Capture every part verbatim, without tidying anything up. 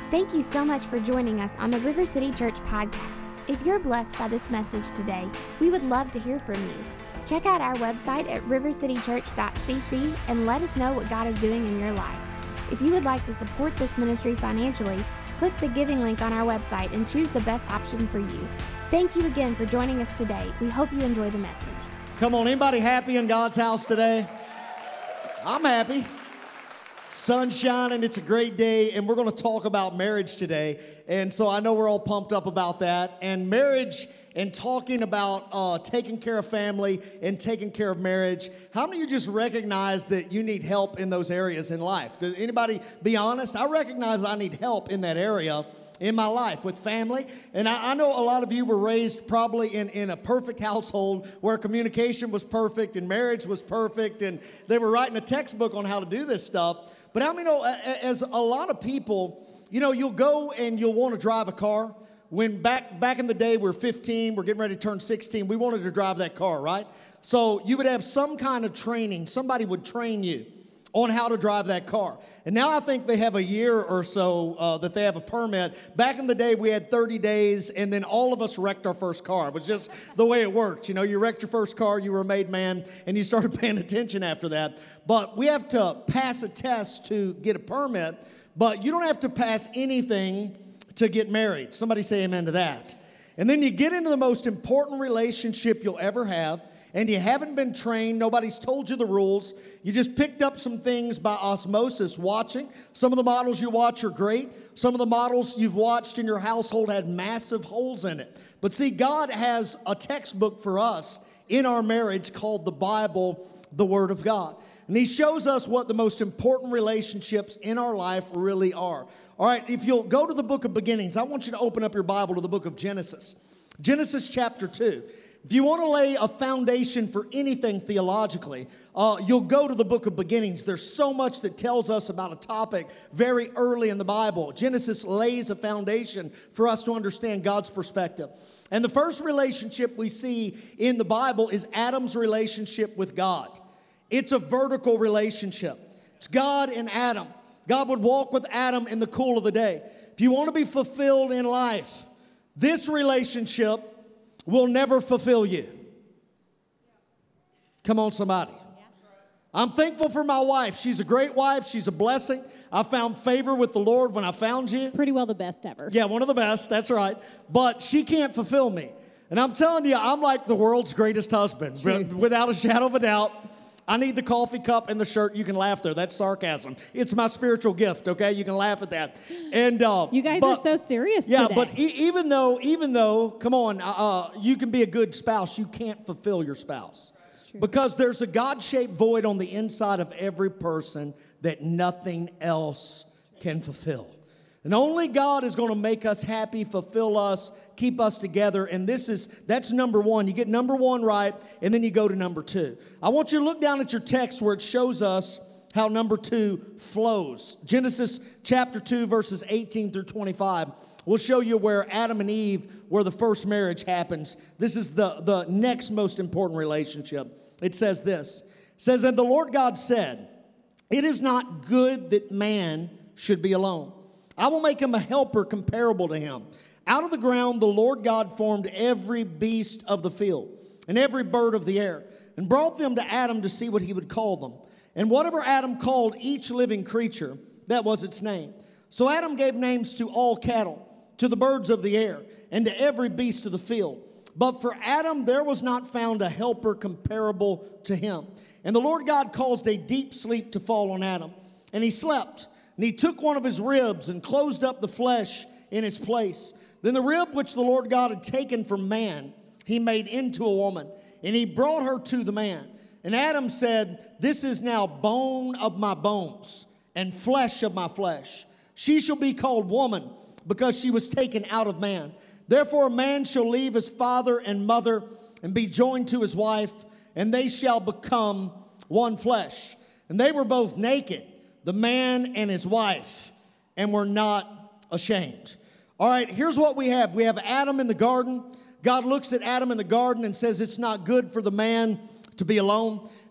Thank you so much for joining us on the River City Church podcast. If you're blessed by this message today, we would love to hear from you. Check out our website at river city church dot c c and let us know what God is doing in your life. If you would like to support this ministry financially, click the giving link on our website and choose the best option for you. Thank you again for joining us today. We hope you enjoy the message. Come on, anybody happy in God's house today? I'm happy. Sun's shining, it's a great day, and we're going to talk about marriage today. And so I know we're all pumped up about that. And marriage and talking about uh, taking care of family and taking care of marriage. How many of you just recognize that you need help in those areas in life? Does anybody be honest? I recognize I need help in that area in my life with family. And I, I know a lot of you were raised probably in, in a perfect household where communication was perfect and marriage was perfect, and they were writing a textbook on how to do this stuff. But how many know, as a lot of people, you know, you'll go and you'll want to drive a car. When back back in the day, we're fifteen, we're getting ready to turn sixteen, we wanted to drive that car, right? So you would have some kind of training. Somebody would train you on how to drive that car. And now I think they have a year or so uh, that they have a permit. Back in the day, we had thirty days, and then all of us wrecked our first car. It was just the way it worked. You know, you wrecked your first car, you were a made man, and you started paying attention after that. But we have to pass a test to get a permit, but you don't have to pass anything to get married. Somebody say amen to that. And then you get into the most important relationship you'll ever have, and you haven't been trained. Nobody's told you the rules. You just picked up some things by osmosis watching. Some of the models you watch are great. Some of the models you've watched in your household had massive holes in it. But see, God has a textbook for us in our marriage called the Bible, the Word of God. And He shows us what the most important relationships in our life really are. All right, if you'll go to the book of beginnings, I want you to open up your Bible to the book of Genesis. Genesis chapter two. If you want to lay a foundation for anything theologically, uh, you'll go to the book of beginnings. There's so much that tells us about a topic very early in the Bible. Genesis lays a foundation for us to understand God's perspective. And the first relationship we see in the Bible is Adam's relationship with God. It's a vertical relationship. It's God and Adam. God would walk with Adam in the cool of the day. If you want to be fulfilled in life, this relationship will never fulfill you. Come on, somebody. I'm thankful for my wife. She's a great wife. She's a blessing. I found favor with the Lord when I found you. Pretty well the best ever. Yeah, one of the best. That's right. But she can't fulfill me. And I'm telling you, I'm like the world's greatest husband. Truth. Without a shadow of a doubt. I need the coffee cup and the shirt. You can laugh there. That's sarcasm. It's my spiritual gift, okay? You can laugh at that. And uh, You guys but, are so serious yeah, today. but e- even though, even though, come on, uh, you can be a good spouse, you can't fulfill your spouse. Because there's a God-shaped void on the inside of every person that nothing else can fulfill. And only God is going to make us happy, fulfill us, keep us together. And this is, that's number one. You get number one right, and then you go to number two. I want you to look down at your text where it shows us how number two flows. Genesis chapter two, verses eighteen through twenty-five. We'll show you where Adam and Eve, where the first marriage happens. This is the, the next most important relationship. It says this. It says, "And the Lord God said, it is not good that man should be alone. I will make him a helper comparable to him. Out of the ground the Lord God formed every beast of the field and every bird of the air and brought them to Adam to see what he would call them. And whatever Adam called each living creature, that was its name. So Adam gave names to all cattle, to the birds of the air, and to every beast of the field. But for Adam there was not found a helper comparable to him. And the Lord God caused a deep sleep to fall on Adam, and he slept. And he took one of his ribs and closed up the flesh in its place. Then the rib which the Lord God had taken from man, he made into a woman, and he brought her to the man. And Adam said, this is now bone of my bones and flesh of my flesh. She shall be called woman, because she was taken out of man. Therefore a man shall leave his father and mother and be joined to his wife, and they shall become one flesh. And they were both naked, the man and his wife, and were not ashamed." All right, here's what we have. We have Adam in the garden. God looks at Adam in the garden and says it's not good for the man to be alone. If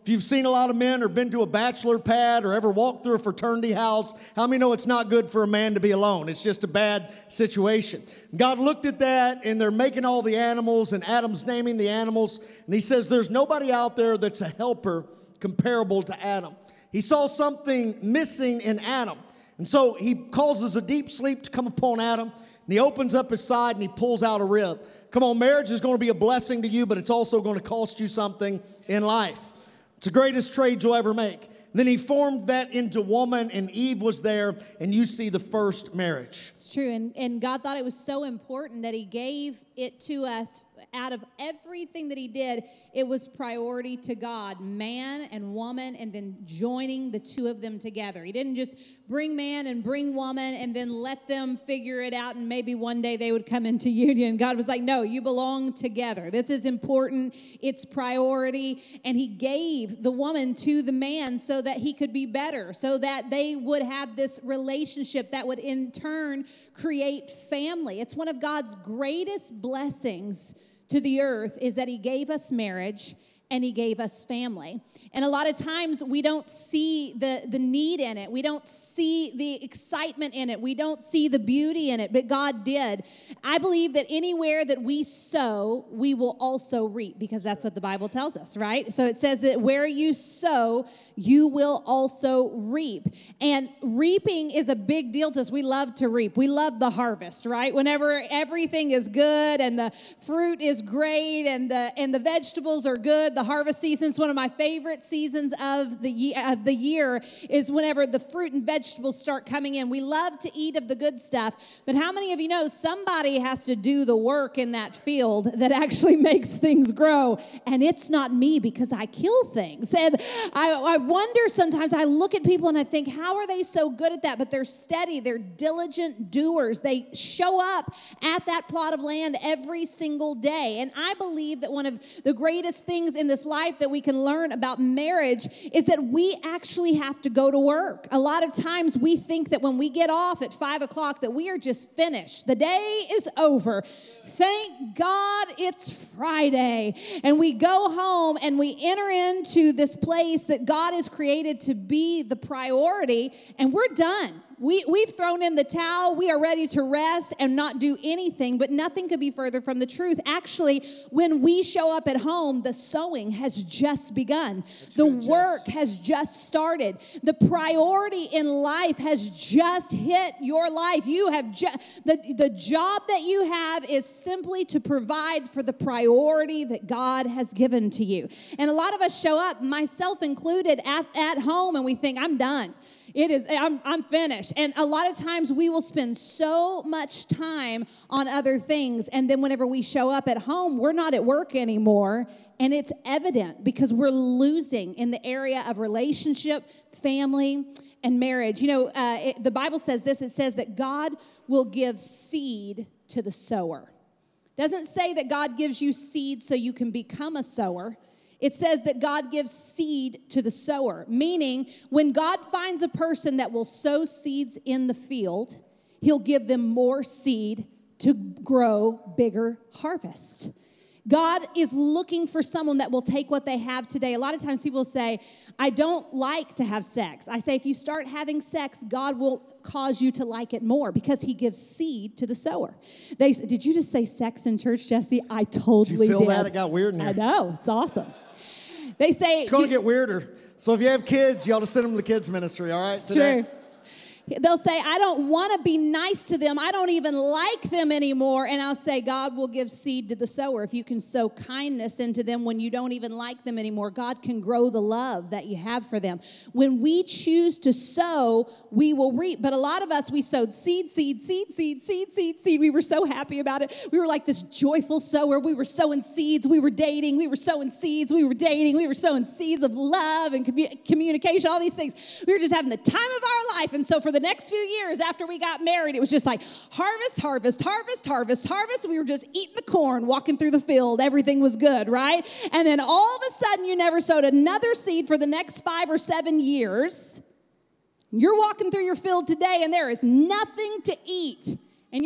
If you've seen a lot of men or been to a bachelor pad or ever walked through a fraternity house, how many know it's not good for a man to be alone? It's just a bad situation. God looked at that, and they're making all the animals, and Adam's naming the animals, and he says there's nobody out there that's a helper comparable to Adam. He saw something missing in Adam, and so he causes a deep sleep to come upon Adam, and he opens up his side, and he pulls out a rib. Come on, marriage is going to be a blessing to you, but it's also going to cost you something in life. It's the greatest trade you'll ever make. Then he formed that into woman, and Eve was there, and you see the first marriage. It's true, and, and God thought it was so important that he gave it to us. Out of everything that he did, it was priority to God, man and woman, and then joining the two of them together. He didn't just bring man and bring woman and then let them figure it out, and maybe one day they would come into union. God was like, no, you belong together. This is important. It's priority. And he gave the woman to the man so that he could be better, so that they would have this relationship that would in turn create family. It's one of God's greatest blessings to the earth is that he gave us marriage and he gave us family. And a lot of times we don't see the, the need in it. We don't see the excitement in it. We don't see the beauty in it, but God did. I believe that anywhere that we sow, we will also reap, because that's what the Bible tells us, right? So it says that where you sow, you will also reap. And reaping is a big deal to us. We love to reap. We love the harvest, right? Whenever everything is good and the fruit is great and the and the vegetables are good, the harvest season is one of my favorite seasons of the year, of the year is whenever the fruit and vegetables start coming in. We love to eat of the good stuff, but how many of you know somebody has to do the work in that field that actually makes things grow? And it's not me, because I kill things. And I, I wonder sometimes, I look at people and I think, how are they so good at that? But they're steady, they're diligent doers. They show up at that plot of land every single day. And I believe that one of the greatest things in this life that we can learn about marriage is that we actually have to go to work. A lot of times we think that when we get off at five o'clock that we are just finished. The day is over. Thank God it's Friday. And we go home and we enter into this place that God has created to be the priority, and we're done. We, we've thrown in the towel. We are ready to rest and not do anything, but nothing could be further from the truth. Actually, when we show up at home, the sowing has just begun. That's the good, work Jess. has just started. The priority in life has just hit your life. You have just, the, the job that you have is simply to provide for the priority that God has given to you. And a lot of us show up, myself included, at, at home, and we think, I'm done. It is, I'm, I'm finished. And a lot of times we will spend so much time on other things. And then whenever we show up at home, we're not at work anymore. And it's evident because we're losing in the area of relationship, family, and marriage. You know, uh, it, the Bible says this. It says that God will give seed to the sower. It doesn't say that God gives you seed so you can become a sower. It says that God gives seed to the sower, meaning when God finds a person that will sow seeds in the field, he'll give them more seed to grow bigger harvest. God is looking for someone that will take what they have today. A lot of times people say, I don't like to have sex. I say, if you start having sex, God will cause you to like it more because he gives seed to the sower. They Did you just say sex in church, Jesse? I totally did. Did you feel did. that? It got weird in here. I know. It's awesome. They say... It's going to get weirder. So if you have kids, you ought to send them to the kids ministry, all right? Sure. Today? They'll say, I don't want to be nice to them. I don't even like them anymore. And I'll say, God will give seed to the sower. If you can sow kindness into them when you don't even like them anymore, God can grow the love that you have for them. When we choose to sow, we will reap. But a lot of us, we sowed seed, seed, seed, seed, seed, seed, seed. We were so happy about it. We were like this joyful sower. We were sowing seeds. We were dating. We were sowing seeds. We were dating. We were sowing seeds of love and commu- communication, all these things. We were just having the time of our life. And so for the next few years after we got married, it was just like harvest, harvest, harvest, harvest, harvest. We were just eating the corn, walking through the field. Everything was good, right? And then all of a sudden, you never sowed another seed for the next five or seven years. You're walking through your field today, and there is nothing to eat. And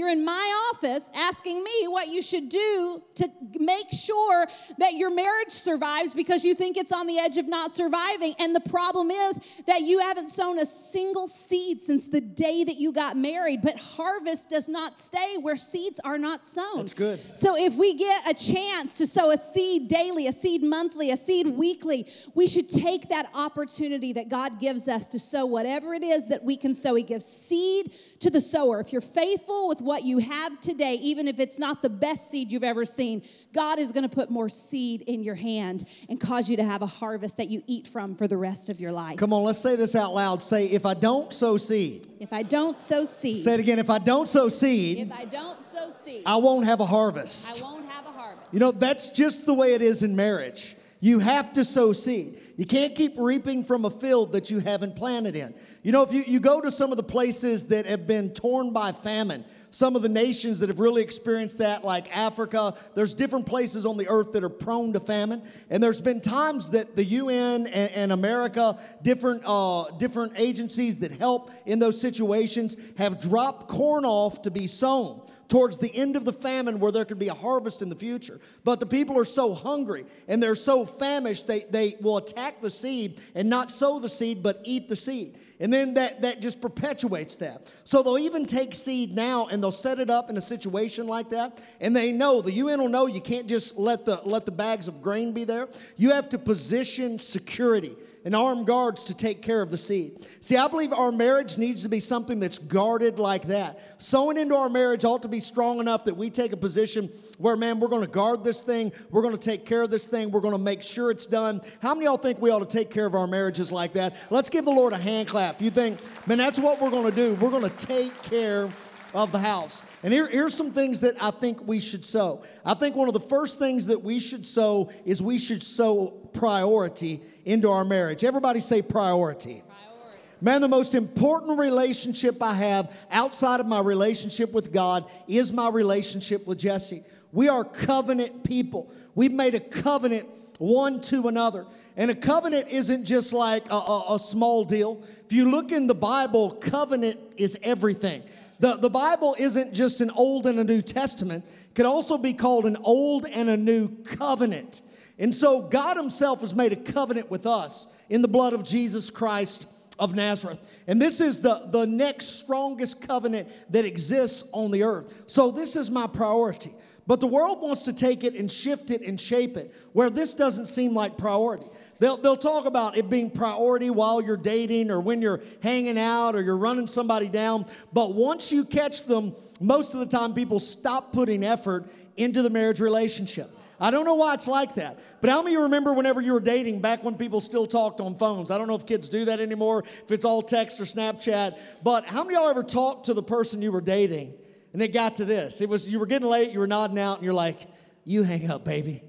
you're in my office asking me what you should do to make sure that your marriage survives because you think it's on the edge of not surviving. And the problem is that you haven't sown a single seed since the day that you got married. But harvest does not stay where seeds are not sown. That's good. So if we get a chance to sow a seed daily, a seed monthly, a seed weekly, we should take that opportunity that God gives us to sow whatever it is that we can sow. He gives seed to the sower. If you're faithful with what you have today, even if it's not the best seed you've ever seen, God is going to put more seed in your hand and cause you to have a harvest that you eat from for the rest of your life. Come on, let's say this out loud. Say, if I don't sow seed. If I don't sow seed. Say it again. If I don't sow seed. If I don't sow seed. I won't have a harvest. I won't have a harvest. You know, that's just the way it is in marriage. You have to sow seed. You can't keep reaping from a field that you haven't planted in. You know, if you, you go to some of the places that have been torn by famine, some of the nations that have really experienced that, like Africa, there's different places on the earth that are prone to famine. And there's been times that the U N and, and America, different, uh, different agencies that help in those situations, have dropped corn off to be sown towards the end of the famine where there could be a harvest in the future. But the people are so hungry and they're so famished, they, they will attack the seed and not sow the seed, but eat the seed. And then that, that just perpetuates that. So they'll even take seed now and they'll set it up in a situation like that. And they know, the U N will know you can't just let the, let the bags of grain be there. You have to position security and armed guards to take care of the seed. See, I believe our marriage needs to be something that's guarded like that. Sowing into our marriage ought to be strong enough that we take a position where, man, we're going to guard this thing. We're going to take care of this thing. We're going to make sure it's done. How many of y'all think we ought to take care of our marriages like that? Let's give the Lord a hand clap. If you think, man, that's what we're going to do. We're going to take care of the house. And here, here's some things that I think we should sow. I think one of the first things that we should sow is we should sow priority into our marriage. Everybody say priority. Priority. Man, the most important relationship I have outside of my relationship with God is my relationship with Jesse. We are covenant people. We've made a covenant one to another. And a covenant isn't just like a, a, a small deal. If you look in the Bible, covenant is everything. The, the Bible isn't just an Old and a New Testament. It could also be called an Old and a New Covenant. And so God himself has made a covenant with us in the blood of Jesus Christ of Nazareth. And this is the, the next strongest covenant that exists on the earth. So this is my priority. But the world wants to take it and shift it and shape it where this doesn't seem like priority. They'll, they'll talk about it being priority while you're dating or when you're hanging out or you're running somebody down. But once you catch them, most of the time people stop putting effort into the marriage relationship. I don't know why it's like that. But how many of you remember whenever you were dating, back when people still talked on phones? I don't know if kids do that anymore, if it's all text or Snapchat. But how many of y'all ever talked to the person you were dating and it got to this? It was, you were getting late, you were nodding out, and you're like, you hang up, baby.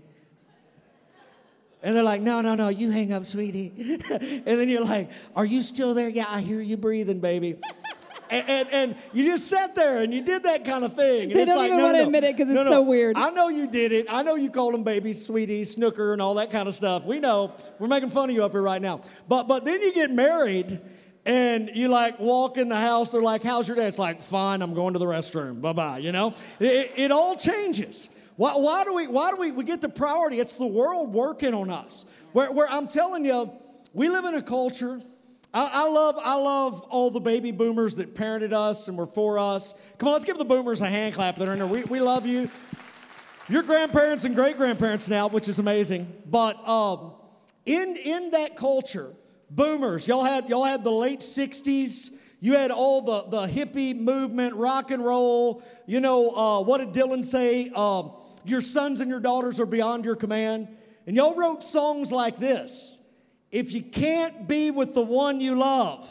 And they're like, no, no, no, you hang up, sweetie. And then you're like, are you still there? Yeah, I hear you breathing, baby. And, and, and you just sat there and you did that kind of thing. And they it's don't like, even no, want to no, admit it because no, it's no. so weird. I know you did it. I know you called them baby, sweetie, snooker, and all that kind of stuff. We know. We're making fun of you up here right now. But but then you get married and you like walk in the house. They're like, how's your day? It's like, fine, I'm going to the restroom. Bye-bye, you know? It, it all changes. Why, why do we why do we, we get the priority? It's the world working on us. Where, where I'm telling you, we live in a culture. I, I love I love all the baby boomers that parented us and were for us. Come on, let's give the boomers a hand clap that are in there. We, we love you. You're grandparents and great-grandparents now, which is amazing. But um, in, in that culture, boomers, y'all had, y'all had the late sixties. You had all the, the hippie movement, rock and roll. You know, uh, what did Dylan say? Uh, your sons and your daughters are beyond your command. And y'all wrote songs like this. If you can't be with the one you love.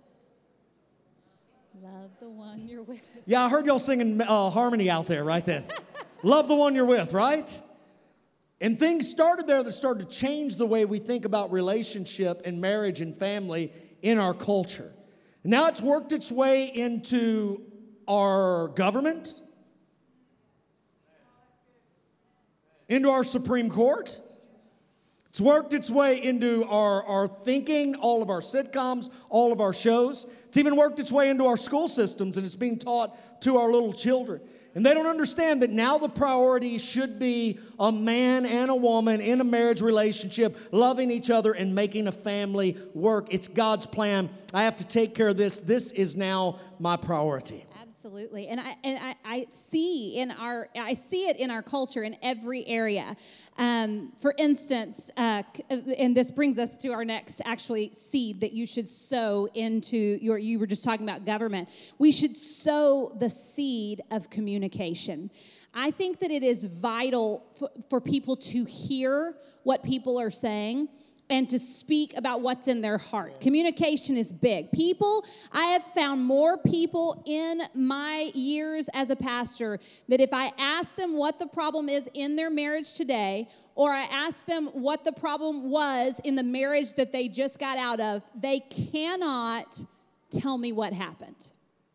Love the one you're with. Yeah, I heard y'all singing uh, harmony out there right then. Love the one you're with, right? And things started there that started to change the way we think about relationship and marriage and family in our culture. Now it's worked its way into our government, into our Supreme Court. It's worked its way into our, our thinking, all of our sitcoms, all of our shows. It's even worked its way into our school systems, and it's being taught to our little children. And they don't understand that now the priority should be a man and a woman in a marriage relationship, loving each other and making a family work. It's God's plan. I have to take care of this. This is now my priority. Absolutely, and I and I, I see in our I see it in our culture in every area. Um, for instance, uh, and this brings us to our next actually seed that you should sow into your. You were just talking about government. We should sow the seed of communication. I think that it is vital for, for people to hear what people are saying and to speak about what's in their heart. Communication is big. People, I have found more people in my years as a pastor that if I ask them what the problem is in their marriage today, or I ask them what the problem was in the marriage that they just got out of, they cannot tell me what happened.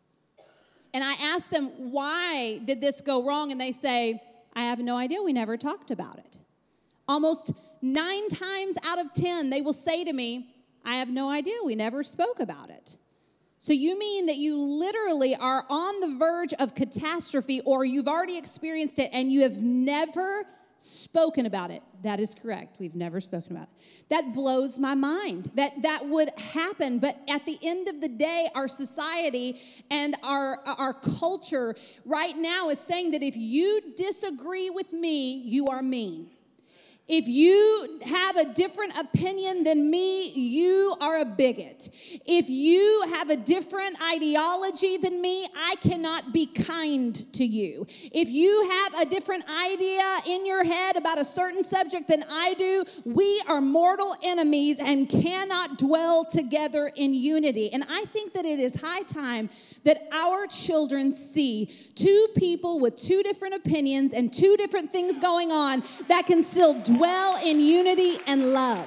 And I ask them, why did this go wrong? And they say, I have no idea. We never talked about it. Almost nine times out of ten, they will say to me, I have no idea. We never spoke about it. So you mean that you literally are on the verge of catastrophe, or you've already experienced it and you have never spoken about it? That is correct. We've never spoken about it. That blows my mind that that would happen. But at the end of the day, our society and our, our culture right now is saying that if you disagree with me, you are mean. If you have a different opinion than me, you are a bigot. If you have a different ideology than me, I cannot be kind to you. If you have a different idea in your head about a certain subject than I do, we are mortal enemies and cannot dwell together in unity. And I think that it is high time that our children see two people with two different opinions and two different things going on that can still dwell in unity and love.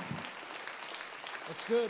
That's good.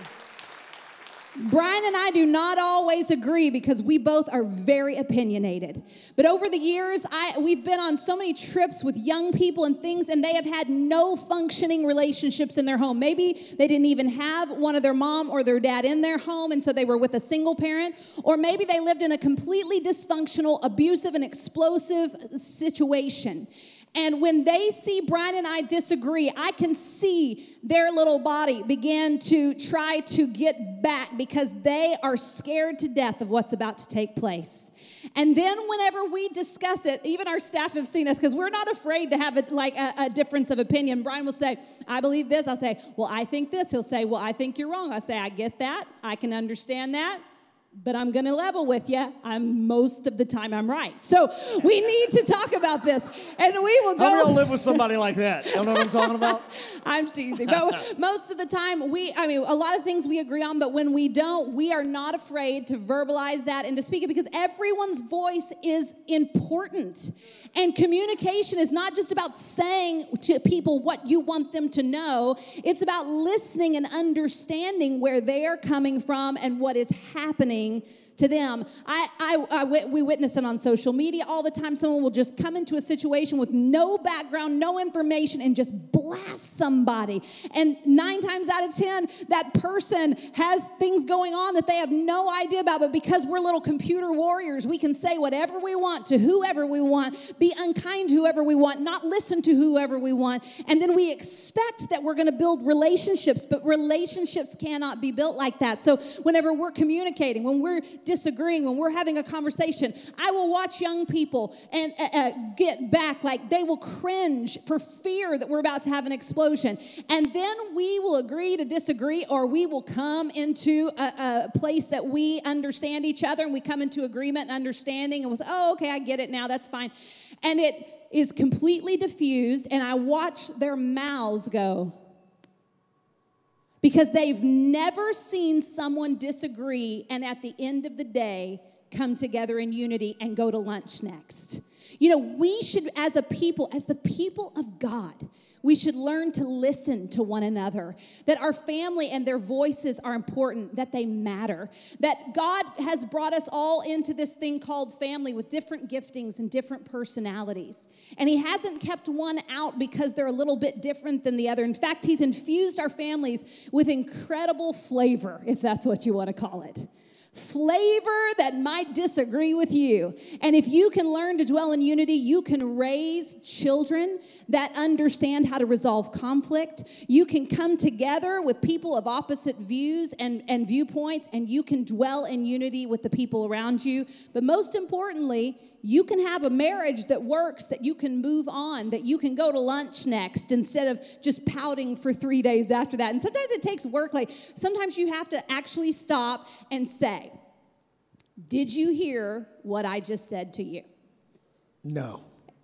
Brian and I do not always agree because we both are very opinionated. But over the years, I, we've been on so many trips with young people and things, and they have had no functioning relationships in their home. Maybe they didn't even have one of their mom or their dad in their home, and so they were with a single parent. Or maybe they lived in a completely dysfunctional, abusive, and explosive situation. And when they see Brian and I disagree, I can see their little body begin to try to get back because they are scared to death of what's about to take place. And then whenever we discuss it, even our staff have seen us because we're not afraid to have a, like a, a difference of opinion. Brian will say, I believe this. I'll say, well, I think this. He'll say, well, I think you're wrong. I'll say, I get that. I can understand that. But I'm going to level with you. I'm most of the time I'm right. So we need to talk about this, and we will go. How do y'all live with somebody like that? You know what I'm talking about? I'm teasing. But most of the time, we, I mean, a lot of things we agree on, but when we don't, we are not afraid to verbalize that and to speak it because everyone's voice is important. And communication is not just about saying to people what you want them to know. It's about listening and understanding where they are coming from and what is happening to them. I, I, I, we witness it on social media all the time. Someone will just come into a situation with no background, no information, and just blast somebody. And nine times out of ten, that person has things going on that they have no idea about. But because we're little computer warriors, we can say whatever we want to whoever we want, be unkind to whoever we want, not listen to whoever we want. And then we expect that we're going to build relationships, but relationships cannot be built like that. So whenever we're communicating, when we're disagreeing, when we're having a conversation, I will watch young people and uh, uh, get back, like they will cringe for fear that we're about to have an explosion. And then we will agree to disagree, or we will come into a, a place that we understand each other, and we come into agreement and understanding, and we'll say, oh, okay, I get it now, that's fine. And it is completely diffused, and I watch their mouths go, because they've never seen someone disagree and at the end of the day come together in unity and go to lunch next. You know, we should, as a people, as the people of God, We should learn to listen to one another, that our family and their voices are important, that they matter, that God has brought us all into this thing called family with different giftings and different personalities. And he hasn't kept one out because they're a little bit different than the other. In fact, he's infused our families with incredible flavor, if that's what you want to call it. Flavor that might disagree with you. And if you can learn to dwell in unity, you can raise children that understand how to resolve conflict. You can come together with people of opposite views and, and viewpoints, and you can dwell in unity with the people around you. But most importantly, you can have a marriage that works, that you can move on, that you can go to lunch next instead of just pouting for three days after that. And sometimes it takes work. Like sometimes you have to actually stop and say, did you hear what I just said to you? No.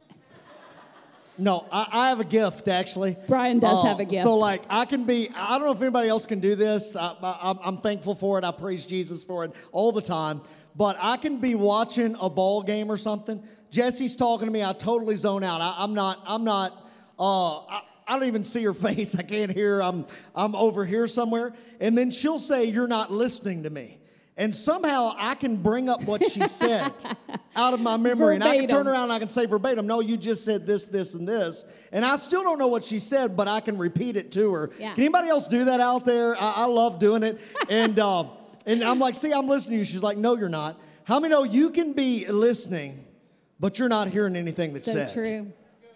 No, I, I have a gift, actually. Brian does uh, have a gift. So, like, I can be, I don't know if anybody else can do this. I, I, I'm thankful for it. I praise Jesus for it all the time. But I can be watching a ball game or something. Jesse's talking to me. I totally zone out. I, I'm not, I'm not, uh, I, I don't even see her face. I can't hear her. I'm, I'm over here somewhere. And then she'll say, you're not listening to me. And somehow I can bring up what she said out of my memory. And I can turn around and I can say verbatim, no, you just said this, this, and this. And I still don't know what she said, but I can repeat it to her. Yeah. Can anybody else do that out there? I, I love doing it. And uh, and I'm like, see, I'm listening to you. She's like, no, you're not. How many know you can be listening, but you're not hearing anything that's so said? So true.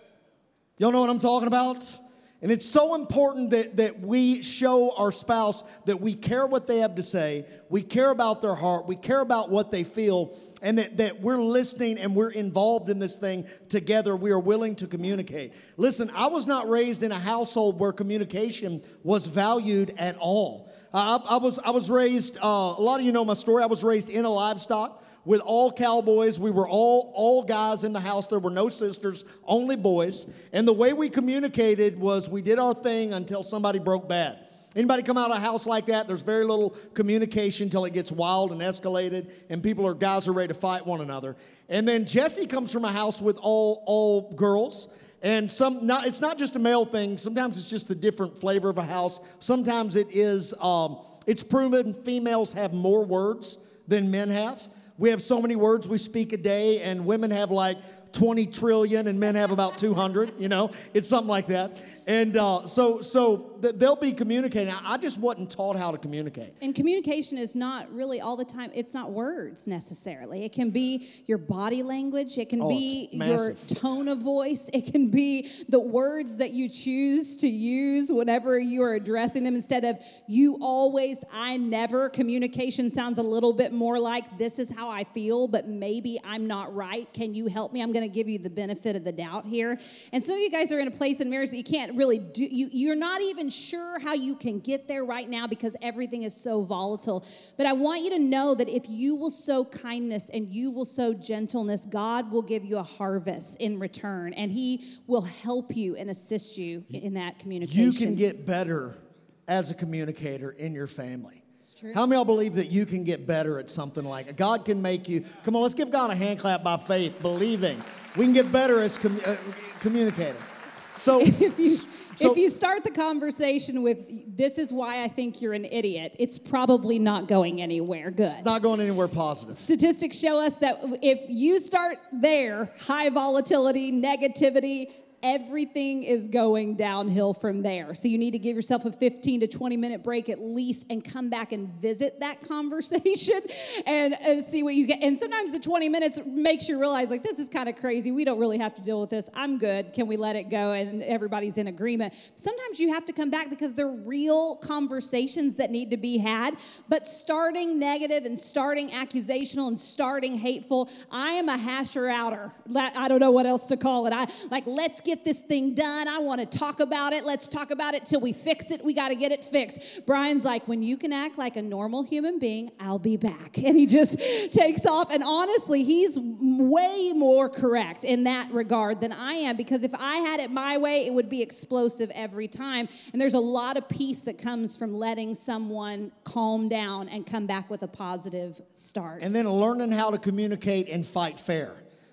Y'all know what I'm talking about? And it's so important that, that we show our spouse that we care what they have to say, we care about their heart, we care about what they feel, and that, that we're listening and we're involved in this thing together. We are willing to communicate. Listen, I was not raised in a household where communication was valued at all. I, I was I was raised, uh, a lot of you know my story, I was raised in a livestock with all cowboys. We were all, all guys in the house. There were no sisters, only boys. And the way we communicated was we did our thing until somebody broke bad. Anybody come out of a house like that? There's very little communication until it gets wild and escalated, and people are guys are ready to fight one another. And then Jesse comes from a house with all all girls. And some, not, it's not just a male thing. Sometimes it's just the different flavor of a house. Sometimes it is, um, it's proven females have more words than men have. We have so many words we speak a day, and women have like twenty trillion, and men have about two hundred, you know? It's something like that. And uh, so so th- they'll be communicating. I just wasn't taught how to communicate. And communication is not really all the time, it's not words necessarily. It can be your body language. It can oh, be your tone of voice. It can be the words that you choose to use whenever you are addressing them instead of you always, I never. Communication sounds a little bit more like this is how I feel, but maybe I'm not right. Can you help me? I'm going to give you the benefit of the doubt here. And some of you guys are in a place in marriage that you can't really do, you, you're not even sure how you can get there right now because everything is so volatile. But I want you to know that if you will sow kindness and you will sow gentleness, God will give you a harvest in return, and he will help you and assist you in that communication. You can get better as a communicator in your family. True. How many of y'all believe that you can get better at something like it? God can make you, come on, let's give God a hand clap by faith, believing. We can get better as com- uh, communicating. So, if you so, if you start the conversation with, this is why I think you're an idiot, it's probably not going anywhere good. It's not going anywhere positive. Statistics show us that if you start there, high volatility, negativity, everything is going downhill from there. So you need to give yourself a fifteen to twenty minute break at least and come back and visit that conversation and, and see what you get. And sometimes the twenty minutes makes you realize, like, this is kind of crazy. We don't really have to deal with this. I'm good. Can we let it go? And everybody's in agreement. Sometimes you have to come back because they're real conversations that need to be had. But starting negative and starting accusational and starting hateful, I am a hasher outer. I don't know what else to call it. I like, let's get this thing done. I want to talk about it. Let's talk about it till we fix it. We got to get it fixed. Brian's like, when you can act like a normal human being, I'll be back. And he just takes off. And honestly, he's way more correct in that regard than I am, because if I had it my way, it would be explosive every time. And there's a lot of peace that comes from letting someone calm down and come back with a positive start. And then learning how to communicate and fight fair.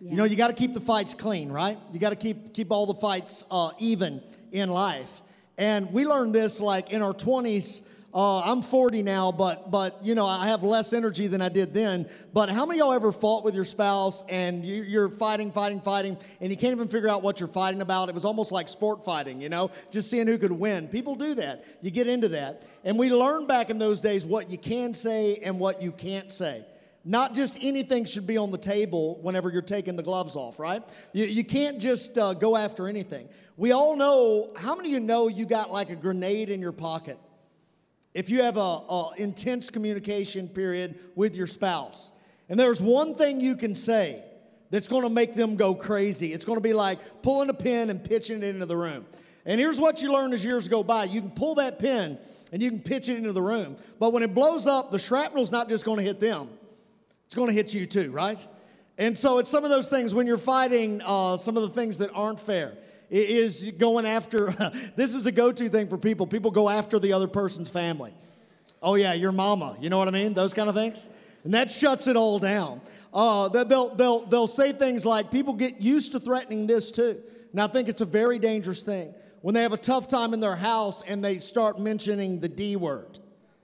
Yeah. You know, you got to keep the fights clean, right? You got to keep keep all the fights uh, even in life. And we learned this like in our twenties. Uh, I'm forty now, but but you know I have less energy than I did then. But how many of y'all ever fought with your spouse and you, you're fighting, fighting, fighting, and you can't even figure out what you're fighting about? It was almost like sport fighting, you know, just seeing who could win. People do that. You get into that, and we learned back in those days what you can say and what you can't say. Not just anything should be on the table whenever you're taking the gloves off, right? You, you can't just uh, go after anything. We all know. How many of you know you got like a grenade in your pocket? If you have a, a intense communication period with your spouse, and there's one thing you can say that's going to make them go crazy. It's going to be like pulling a pin and pitching it into the room. And here's what you learn as years go by. You can pull that pin and you can pitch it into the room. But when it blows up, the shrapnel's not just going to hit them. It's going to hit you too, right? And so it's some of those things when you're fighting uh, some of the things that aren't fair. Is going after, this is a go-to thing for people. People go after the other person's family. Oh yeah, your mama, you know what I mean? Those kind of things. And that shuts it all down. Uh, they'll, they'll, they'll say things like, people get used to threatening this too. And I think it's a very dangerous thing. When they have a tough time in their house and they start mentioning the D word.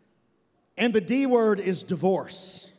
And the D word is divorce.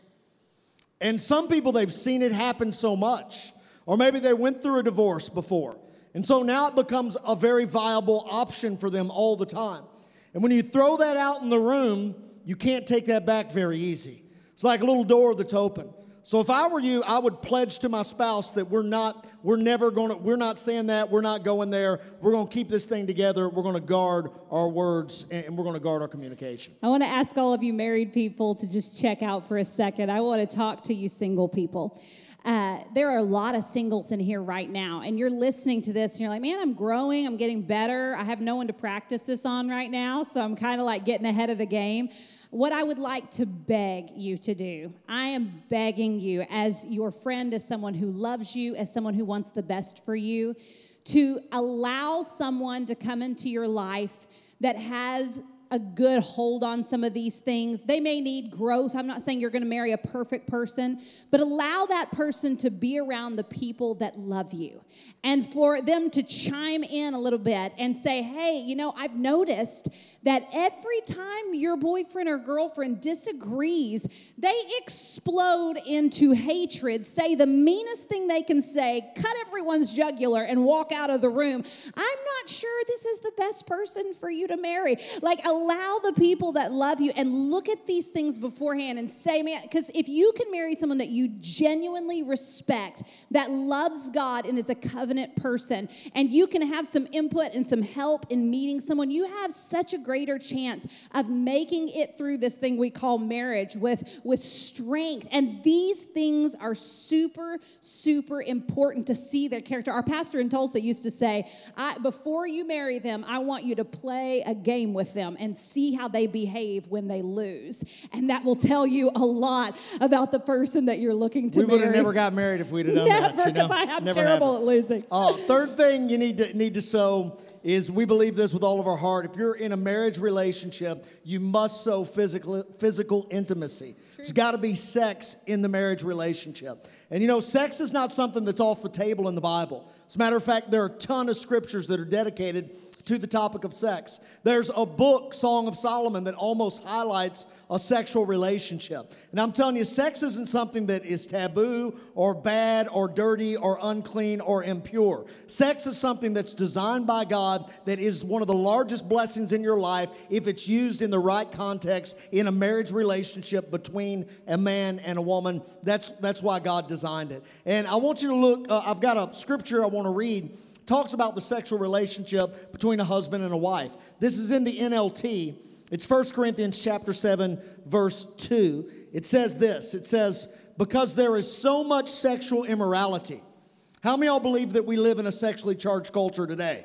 And some people, they've seen it happen so much. Or maybe they went through a divorce before. And so now it becomes a very viable option for them all the time. And when you throw that out in the room, you can't take that back very easy. It's like a little door that's open. So if I were you, I would pledge to my spouse that we're not, we're never going to, we're not saying that, we're not going there. We're going to keep this thing together. We're going to guard our words and we're going to guard our communication. I want to ask all of you married people to just check out for a second. I want to talk to you single people. Uh, there are a lot of singles in here right now, and you're listening to this, and you're like, man, I'm growing, I'm getting better. I have no one to practice this on right now, so I'm kind of like getting ahead of the game. What I would like to beg you to do, I am begging you as your friend, as someone who loves you, as someone who wants the best for you, to allow someone to come into your life that has a good hold on some of these things. They may need growth. I'm not saying you're going to marry a perfect person, but allow that person to be around the people that love you and for them to chime in a little bit and say, hey, you know, I've noticed that every time your boyfriend or girlfriend disagrees, they explode into hatred, say the meanest thing they can say, cut everyone's jugular, and walk out of the room. I'm not sure this is the best person for you to marry. Like, allow the people that love you and look at these things beforehand and say, man, because if you can marry someone that you genuinely respect, that loves God and is a covenant person, and you can have some input and some help in meeting someone, you have such a greater chance of making it through this thing we call marriage with, with strength. And these things are super, super important to see their character. Our pastor in Tulsa used to say, I, before you marry them, I want you to play a game with them and see how they behave when they lose. And that will tell you a lot about the person that you're looking to we marry. We would have never got married if we'd have done never, that. Never, because you know? I am never terrible happened. at losing. Uh, third thing you need to need to sow is we believe this with all of our heart. If you're in a marriage relationship, you must sow physical physical intimacy. There's got to be sex in the marriage relationship. And you know, sex is not something that's off the table in the Bible. As a matter of fact, there are a ton of scriptures that are dedicated to the topic of sex. There's a book, Song of Solomon, that almost highlights a sexual relationship. And I'm telling you, sex isn't something that is taboo or bad or dirty or unclean or impure. Sex is something that's designed by God that is one of the largest blessings in your life if it's used in the right context in a marriage relationship between a man and a woman. That's, that's why God designed it. And I want you to look, uh, I've got a scripture I want to read. Talks about the sexual relationship between a husband and a wife. This is in the N L T. It's First Corinthians chapter seven, verse two. It says this. It says, because there is so much sexual immorality. How many of y'all believe that we live in a sexually charged culture today?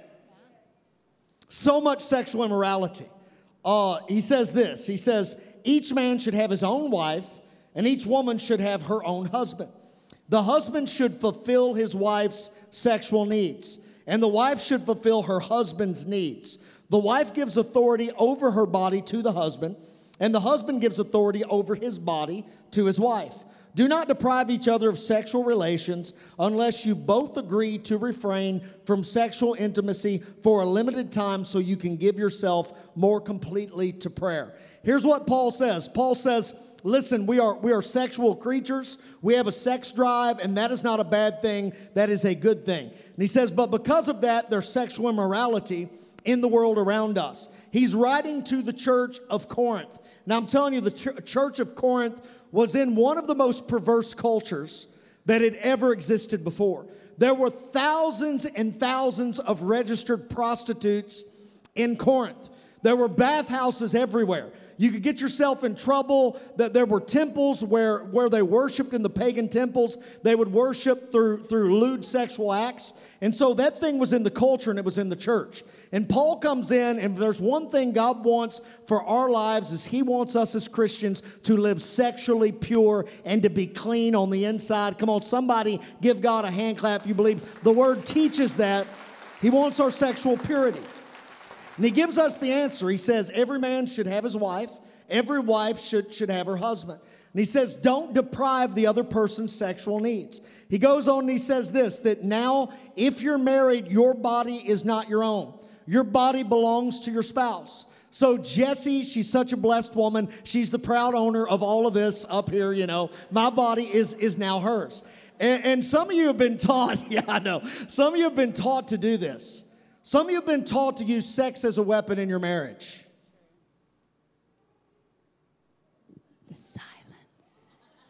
So much sexual immorality. Uh, he says this. He says, each man should have his own wife, and each woman should have her own husband. The husband should fulfill his wife's sexual needs, and the wife should fulfill her husband's needs. The wife gives authority over her body to the husband, and the husband gives authority over his body to his wife. Do not deprive each other of sexual relations unless you both agree to refrain from sexual intimacy for a limited time so you can give yourself more completely to prayer. Here's what Paul says. Paul says, listen, we are, we are sexual creatures. We have a sex drive, and that is not a bad thing. That is a good thing. And he says, but because of that, there's sexual immorality in the world around us. He's writing to the church of Corinth. Now, I'm telling you, the ch- church of Corinth was in one of the most perverse cultures that had ever existed before. There were thousands and thousands of registered prostitutes in Corinth. There were bathhouses everywhere. You could get yourself in trouble. That there were temples where, where they worshiped in the pagan temples. They would worship through, through lewd sexual acts. And so that thing was in the culture and it was in the church. And Paul comes in, and there's one thing God wants for our lives is he wants us as Christians to live sexually pure and to be clean on the inside. Come on, somebody give God a hand clap if you believe the word teaches that. He wants our sexual purity. And he gives us the answer. He says every man should have his wife. Every wife should, should have her husband. And he says don't deprive the other person's sexual needs. He goes on and he says this, that now if you're married, your body is not your own. Your body belongs to your spouse. So Jessie, she's such a blessed woman. She's the proud owner of all of this up here, you know. My body is, is now hers. And, and some of you have been taught, yeah, I know. Some of you have been taught to do this. Some of you have been taught to use sex as a weapon in your marriage. The silence.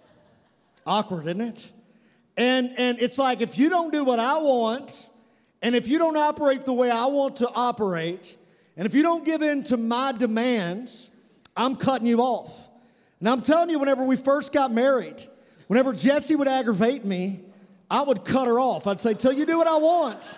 Awkward, isn't it? And, and it's like, if you don't do what I want, and if you don't operate the way I want to operate, and if you don't give in to my demands, I'm cutting you off. And I'm telling you, whenever we first got married, whenever Jessie would aggravate me, I would cut her off. I'd say, till you do what I want,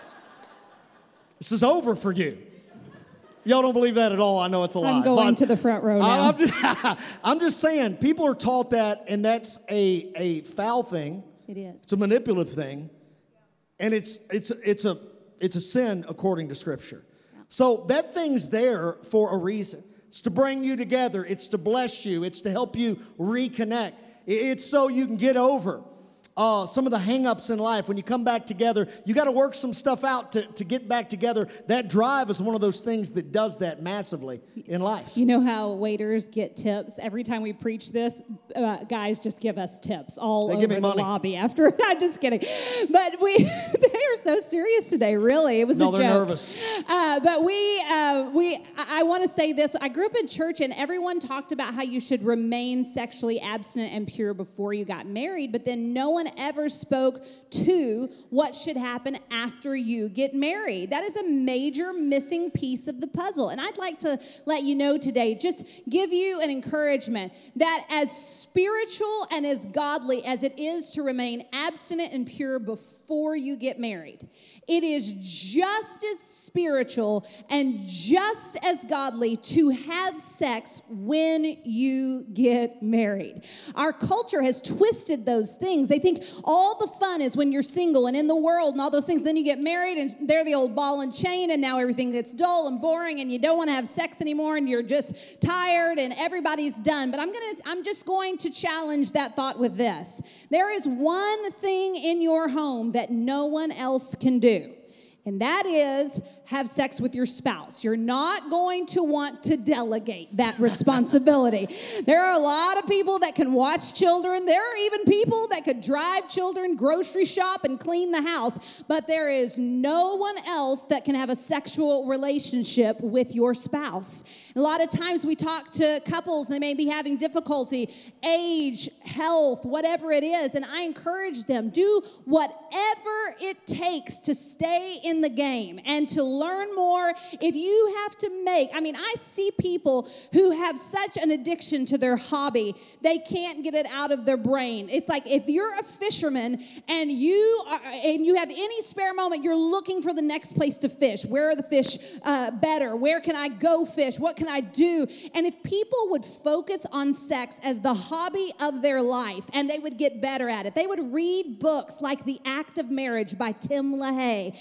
this is over for you. Y'all don't believe that at all. I know it's a lie. I'm going but to the front row now. I'm just, I'm just saying, people are taught that, and that's a, a foul thing. It is. It's a manipulative thing. And it's it's it's a it's a sin according to Scripture. Yeah. So that thing's there for a reason. It's to bring you together. It's to bless you. It's to help you reconnect. It's so you can get over uh, some of the hang-ups in life. When you come back together, you got to work some stuff out to, to get back together. That drive is one of those things that does that massively in life. You know how waiters get tips? Every time we preach this, uh, guys just give us tips all they over give me the money. lobby after. I'm just kidding. But we, they are so serious today, really. It was no, a joke. they're nervous. Uh, but we, uh, we, I, I want to say this. I grew up in church, and everyone talked about how you should remain sexually abstinent and pure before you got married, but then no one ever spoke to what should happen after you get married. That is a major missing piece of the puzzle. And I'd like to let you know today, just give you an encouragement that as spiritual and as godly as it is to remain abstinent and pure before you get married, it is just as spiritual and just as godly to have sex when you get married. Our culture has twisted those things. They think all the fun is when you're single and in the world and all those things. Then you get married and they're the old ball and chain, and now everything gets dull and boring and you don't want to have sex anymore and you're just tired and everybody's done. But I'm gonna, I'm just going to challenge that thought with this. There is one thing in your home that no one else can do. And that is have sex with your spouse. You're not going to want to delegate that responsibility. There are a lot of people that can watch children. There are even people that could drive children, grocery shop, and clean the house. But there is no one else that can have a sexual relationship with your spouse. A lot of times we talk to couples, and they may be having difficulty, age, health, whatever it is. And I encourage them, do whatever it takes to stay in the game and to learn more. If you have to make, I mean, I see people who have such an addiction to their hobby, they can't get it out of their brain. It's like if you're a fisherman and you are, and you have any spare moment, you're looking for the next place to fish. Where are the fish uh, better? Where can I go fish? What can I do? And if people would focus on sex as the hobby of their life, and they would get better at it, they would read books like The Act of Marriage by Tim LaHaye. And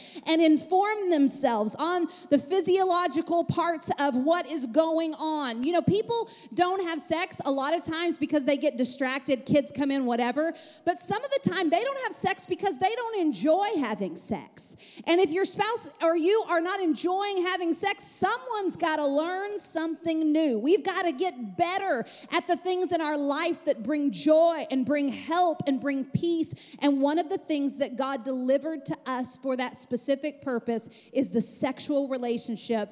inform themselves on the physiological parts of what is going on. You know, people don't have sex a lot of times because they get distracted, kids come in, whatever. But some of the time they don't have sex because they don't enjoy having sex. And if your spouse or you are not enjoying having sex, someone's got to learn something new. We've got to get better at the things in our life that bring joy and bring help and bring peace. And one of the things that God delivered to us for that specific purpose is the sexual relationship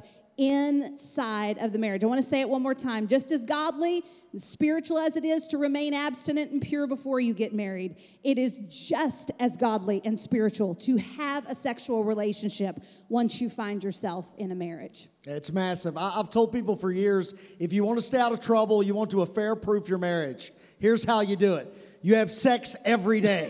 inside of the marriage. I want to say it one more time. Just as godly, spiritual as it is to remain abstinent and pure before you get married, it is just as godly and spiritual to have a sexual relationship once you find yourself in a marriage. It's massive. I, I've told people for years, if you want to stay out of trouble, you want to affair-proof your marriage, here's how you do it. You have sex every day.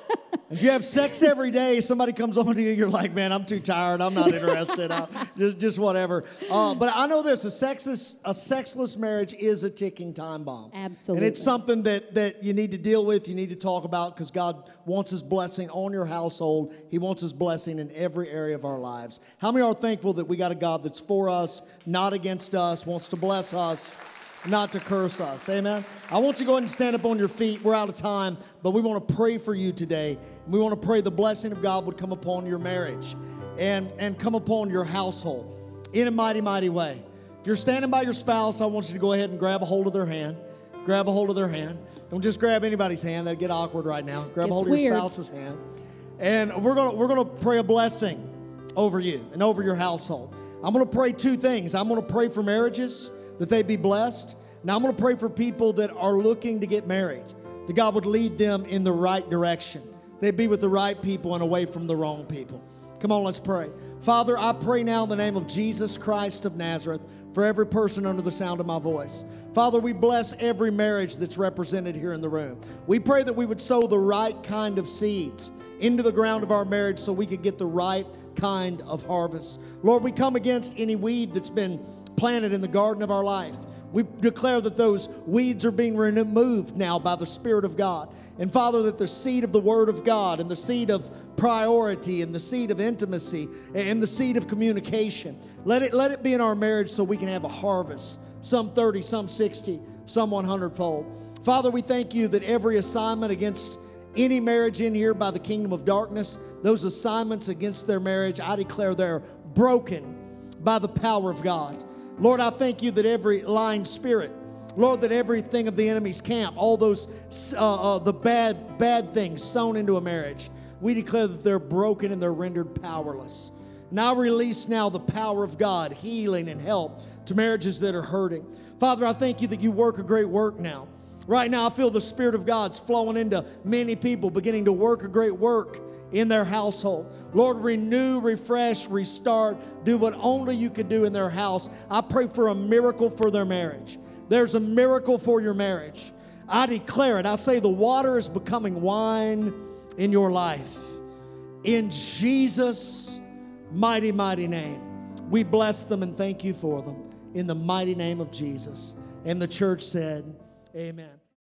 If you have sex every day, somebody comes on to you, you're like, man, I'm too tired. I'm not interested. I'll, just, just whatever. Uh, but I know this, a sexless, a sexless marriage is a ticking time bomb. Absolutely. And it's something that, that you need to deal with, you need to talk about, because God wants His blessing on your household. He wants His blessing in every area of our lives. How many are thankful that we got a God that's for us, not against us, wants to bless us, not to curse us? Amen. I want you to go ahead and stand up on your feet. We're out of time, but we want to pray for you today. We want to pray the blessing of God would come upon your marriage and, and come upon your household in a mighty, mighty way. If you're standing by your spouse, I want you to go ahead and grab a hold of their hand. Grab a hold of their hand. Don't just grab anybody's hand. That'd get awkward right now. Grab a hold of your spouse's hand. And we're gonna we're gonna pray a blessing over you and over your household. I'm gonna pray two things. I'm gonna pray for marriages, that they be blessed. Now I'm going to pray for people that are looking to get married, that God would lead them in the right direction. They'd be with the right people and away from the wrong people. Come on, let's pray. Father, I pray now in the name of Jesus Christ of Nazareth for every person under the sound of my voice. Father, we bless every marriage that's represented here in the room. We pray that we would sow the right kind of seeds into the ground of our marriage so we could get the right kind of harvest. Lord, we come against any weed that's been planted in the garden of our life. We declare that those weeds are being removed now by the Spirit of God. And Father, that the seed of the Word of God and the seed of priority and the seed of intimacy and the seed of communication, let it, let it be in our marriage so we can have a harvest, some thirty, some sixty, some one hundred fold. Father, we thank you that every assignment against any marriage in here by the kingdom of darkness, those assignments against their marriage, I declare they're broken by the power of God. Lord, I thank you that every lying spirit, Lord, that everything of the enemy's camp, all those, uh, uh, the bad, bad things sown into a marriage, we declare that they're broken and they're rendered powerless. Now release now the power of God, healing and help to marriages that are hurting. Father, I thank you that you work a great work now. Right now, I feel the Spirit of God's flowing into many people, beginning to work a great work in their household. Lord, renew, refresh, restart, do what only you could do in their house. I pray for a miracle for their marriage. There's a miracle for your marriage. I declare it. I say the water is becoming wine in your life. In Jesus' mighty, mighty name, we bless them and thank you for them. In the mighty name of Jesus. And the church said, amen.